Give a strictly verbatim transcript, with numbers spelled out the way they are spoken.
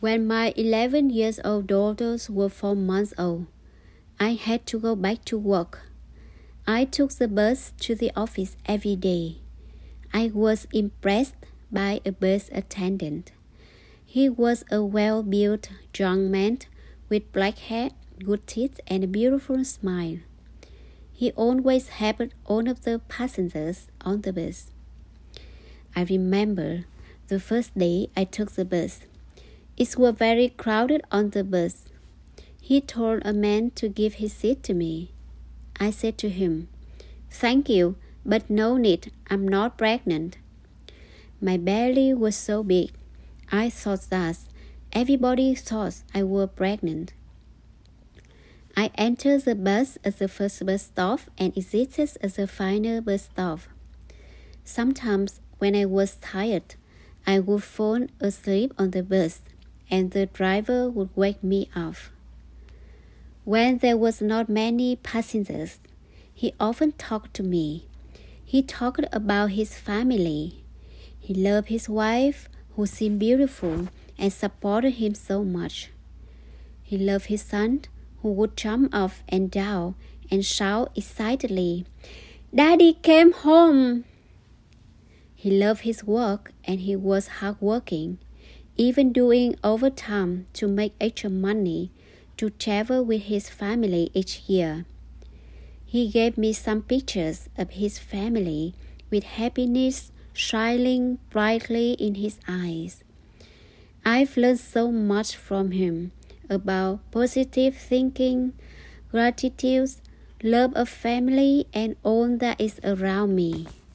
When my eleven years old daughters were four months old, I had to go back to work. I took the bus to the office every day. I was impressed by a bus attendant. He was a well-built young man with black hair, good teeth, and a beautiful smile. He always helped all of the passengers on the bus. I remember the first day I took the bus. It was very crowded on the bus. He told a man to give his seat to me. I said to him, "Thank you, but no need, I'm not pregnant." My belly was so big, I thought that everybody thought I was pregnant. I entered the bus at the first bus stop and exited at the final bus stop. Sometimes when I was tired, I would fall asleep on the bus, and the driver would wake me up. When there was not many passengers, he often talked to me. He talked about his family. He loved his wife, who seemed beautiful and supported him so much. He loved his son, who would jump up and down and shout excitedly, "Daddy came home!" He loved his work and he was hardworking, even doing overtime to make extra money to travel with his family each year. He gave me some pictures of his family with happiness shining brightly in his eyes. I've learned so much from him about positive thinking, gratitude, love of family, and all that is around me.